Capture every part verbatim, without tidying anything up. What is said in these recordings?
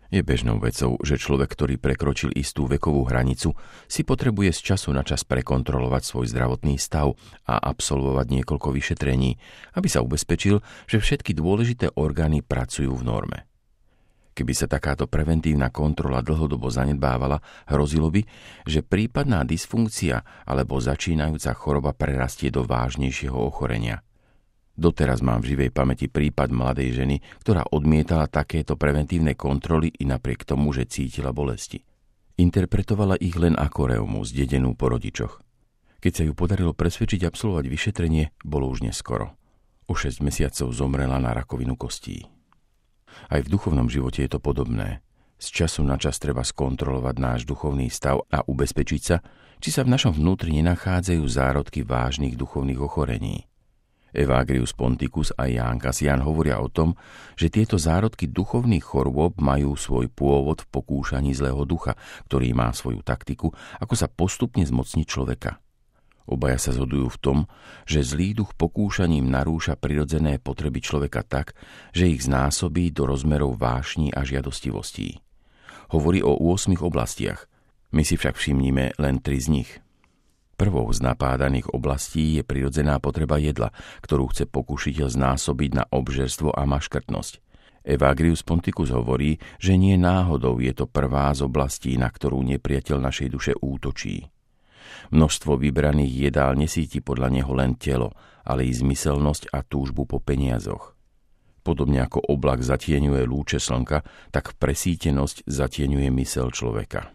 Je bežnou vecou, že človek, ktorý prekročil istú vekovú hranicu, si potrebuje z času na čas prekontrolovať svoj zdravotný stav a absolvovať niekoľko vyšetrení, aby sa ubezpečil, že všetky dôležité orgány pracujú v norme. Keby sa takáto preventívna kontrola dlhodobo zanedbávala, hrozilo by, že prípadná dysfunkcia alebo začínajúca choroba prerastie do vážnejšieho ochorenia. Doteraz mám v živej pamäti prípad mladej ženy, ktorá odmietala takéto preventívne kontroly i napriek tomu, že cítila bolesti. Interpretovala ich len ako reumu, zdedenú po rodičoch. Keď sa ju podarilo presvedčiť absolvovať vyšetrenie, bolo už neskoro. O šesť mesiacov zomrela na rakovinu kostí. Aj v duchovnom živote je to podobné. Z času na čas treba skontrolovať náš duchovný stav a ubezpečiť sa, či sa v našom vnútri nenachádzajú zárodky vážnych duchovných ochorení. Evagrius Ponticus a Ján Kasián hovoria o tom, že tieto zárodky duchovných chorôb majú svoj pôvod v pokúšaní zlého ducha, ktorý má svoju taktiku, ako sa postupne zmocniť človeka. Obaja sa zhodujú v tom, že zlý duch pokúšaním narúša prirodzené potreby človeka tak, že ich znásobí do rozmerov vášní a žiadostivostí. Hovorí o ôsmich oblastiach, my si však všimnime len tri z nich. Prvou z napádaných oblastí je prirodzená potreba jedla, ktorú chce pokúšiteľ znásobiť na obžerstvo a maškrtnosť. Evagrius Ponticus hovorí, že nie náhodou je to prvá z oblastí, na ktorú nepriateľ našej duše útočí. Množstvo vybraných jedál nesíti podľa neho len telo, ale i zmyselnosť a túžbu po peniazoch. Podobne ako oblak zatieňuje lúče slnka, tak presítenosť zatieňuje myseľ človeka.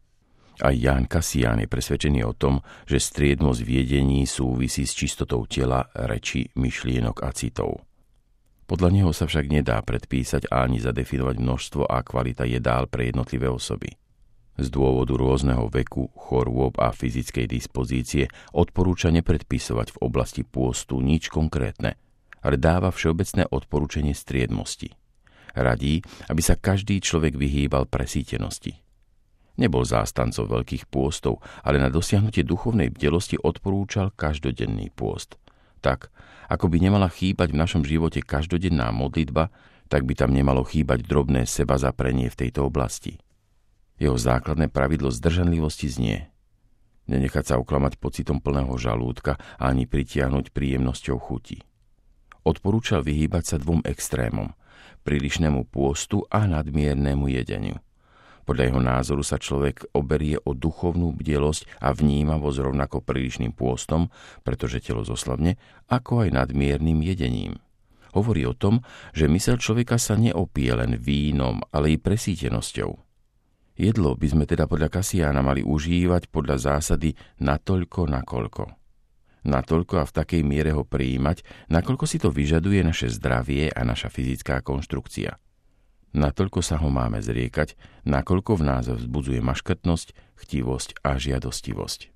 Aj Ján Kasián je presvedčený o tom, že striedmosť v jedení súvisí s čistotou tela, reči, myšlienok a citov. Podľa neho sa však nedá predpísať ani zadefinovať množstvo a kvalita jedál pre jednotlivé osoby. Z dôvodu rôzneho veku, chorôb a fyzickej dispozície odporúča nepredpisovať v oblasti pôstu nič konkrétne, ale dáva všeobecné odporúčanie striedmosti. Radí, aby sa každý človek vyhýbal presítenosti. Nebol zástancov veľkých pôstov, ale na dosiahnutie duchovnej bdelosti odporúčal každodenný pôst. Tak, ako by nemala chýbať v našom živote každodenná modlitba, tak by tam nemalo chýbať drobné sebazaprenie v tejto oblasti. Jeho základné pravidlo zdržanlivosti znie: nenechať sa oklamať pocitom plného žalúdka a ani pritiahnuť príjemnosťou chuti. Odporúčal vyhýbať sa dvom extrémom, prílišnému pôstu a nadmiernemu jedeniu. Podľa jeho názoru sa človek oberie o duchovnú bdelosť a vnímavosť rovnako prílišným pôstom, pretože telo zoslabne, ako aj nadmiernym jedením. Hovorí o tom, že myseľ človeka sa neopije len vínom, ale i presítenosťou. Jedlo by sme teda podľa Kasiána mali užívať podľa zásady natoľko, nakoľko. Natoľko a v takej miere ho prijímať, nakoľko si to vyžaduje naše zdravie a naša fyzická konštrukcia. Natoľko sa ho máme zriekať, nakoľko v nás vzbudzuje maškrtnosť, chtivosť a žiadostivosť.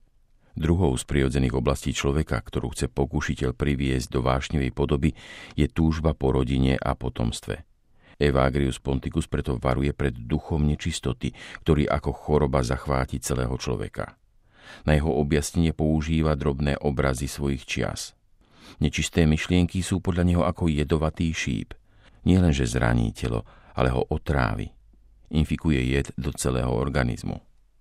Druhou z prirodzených oblastí človeka, ktorú chce pokúšiteľ priviesť do vášnivej podoby, je túžba po rodine a potomstve. Evagrius Ponticus preto varuje pred duchom nečistoty, ktorý ako choroba zachváti celého človeka. Na jeho objasnenie používa drobné obrazy svojich čias. Nečisté myšlienky sú podľa neho ako jedovatý šíp. Nielenže zraní telo, ale ho otrávi. Infikuje jed do celého organizmu.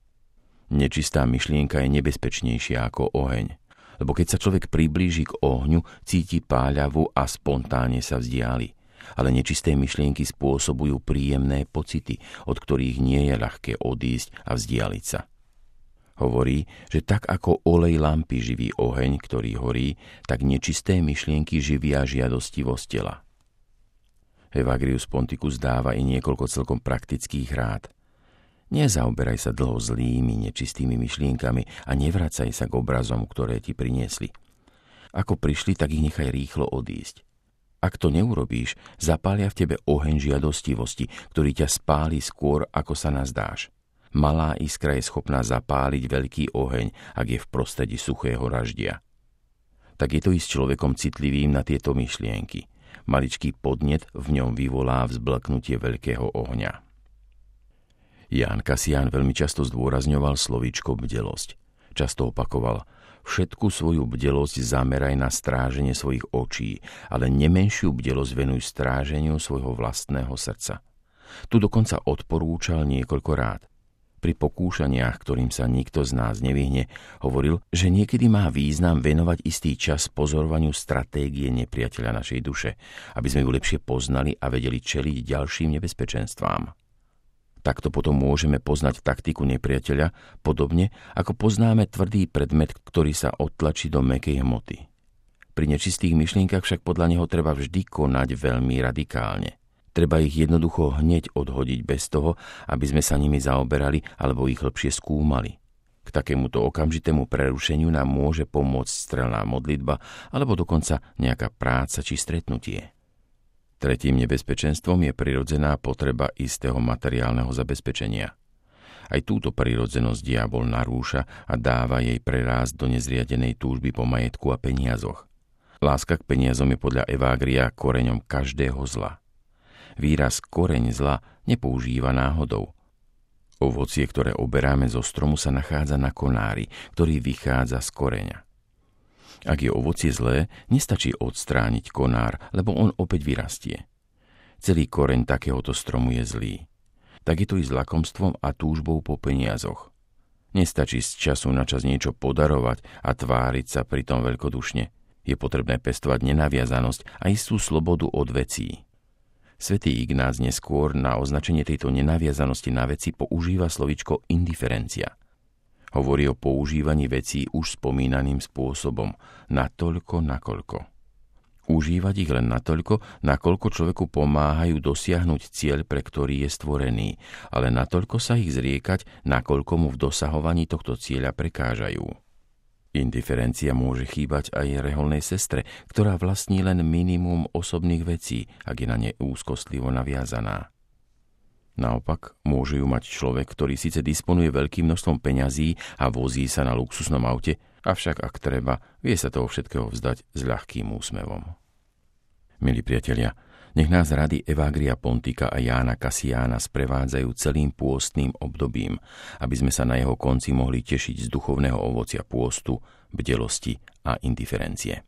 Nečistá myšlienka je nebezpečnejšia ako oheň, lebo keď sa človek priblíži k ohňu, cíti páľavu a spontánne sa vzdiali. Ale nečisté myšlienky spôsobujú príjemné pocity, od ktorých nie je ľahké odísť a vzdialiť sa. Hovorí, že tak ako olej lampy živí oheň, ktorý horí, tak nečisté myšlienky živia žiadostivosť tela. Evagrius Ponticus dáva i niekoľko celkom praktických rád. Nezaoberaj sa dlho zlými, nečistými myšlienkami a nevracaj sa k obrazom, ktoré ti priniesli. Ako prišli, tak ich nechaj rýchlo odísť. Ak to neurobíš, zapália v tebe oheň žiadostivosti, ktorý ťa spáli skôr, ako sa nazdáš. Malá iskra je schopná zapáliť veľký oheň, ak je v prostredí suchého raždia. Tak je to i s človekom citlivým na tieto myšlienky. Maličký podnet v ňom vyvolá vzblknutie veľkého ohňa. Ján Kasián veľmi často zdôrazňoval slovíčko bdelosť. Často opakoval: všetku svoju bdelosť zameraj na stráženie svojich očí, ale nemenšiu bdelosť venuj stráženiu svojho vlastného srdca. Tu dokonca odporúčal niekoľko rád. Pri pokúšaniach, ktorým sa nikto z nás nevyhne, hovoril, že niekedy má význam venovať istý čas pozorovaniu stratégie nepriateľa našej duše, aby sme ju lepšie poznali a vedeli čeliť ďalším nebezpečenstvám. Takto potom môžeme poznať taktiku nepriateľa, podobne ako poznáme tvrdý predmet, ktorý sa odtlačí do mäkkej hmoty. Pri nečistých myšlienkach však podľa neho treba vždy konať veľmi radikálne. Treba ich jednoducho hneď odhodiť bez toho, aby sme sa nimi zaoberali alebo ich lepšie skúmali. K takémuto okamžitému prerušeniu nám môže pomôcť strelná modlitba alebo dokonca nejaká práca či stretnutie. Tretím nebezpečenstvom je prirodzená potreba istého materiálneho zabezpečenia. Aj túto prirodzenosť diabol narúša a dáva jej prerásť do nezriadenej túžby po majetku a peniazoch. Láska k peniazom je podľa Evagria koreňom každého zla. Výraz koreň zla nepoužíva náhodou. Ovocie, ktoré oberáme zo stromu, sa nachádza na konári, ktorý vychádza z koreňa. Ak je ovocie zlé, nestačí odstrániť konár, lebo on opäť vyrastie. Celý koreň takéhoto stromu je zlý. Tak je to i s lakomstvom a túžbou po peniazoch. Nestačí z času na čas niečo podarovať a tváriť sa pritom veľkodušne. Je potrebné pestovať nenaviazanosť a istú slobodu od vecí. Svätý Ignác neskôr na označenie tejto nenaviazanosti na veci používa slovičko indiferencia. Hovorí o používaní vecí už spomínaným spôsobom, natoľko, nakoľko. Užívať ich len natoľko, nakoľko človeku pomáhajú dosiahnuť cieľ, pre ktorý je stvorený, ale natoľko sa ich zriekať, nakoľko mu v dosahovaní tohto cieľa prekážajú. Indiferencia môže chýbať aj reholnej sestre, ktorá vlastní len minimum osobných vecí, ak je na ne úzkostlivo naviazaná. Naopak, môže ju mať človek, ktorý síce disponuje veľkým množstvom peňazí a vozí sa na luxusnom aute, avšak ak treba, vie sa toho všetkého vzdať s ľahkým úsmevom. Milí priatelia, nech nás rady Evagria Pontika a Jána Kasiána sprevádzajú celým pôstnym obdobím, aby sme sa na jeho konci mohli tešiť z duchovného ovocia pôstu, bdelosti a indiferencie.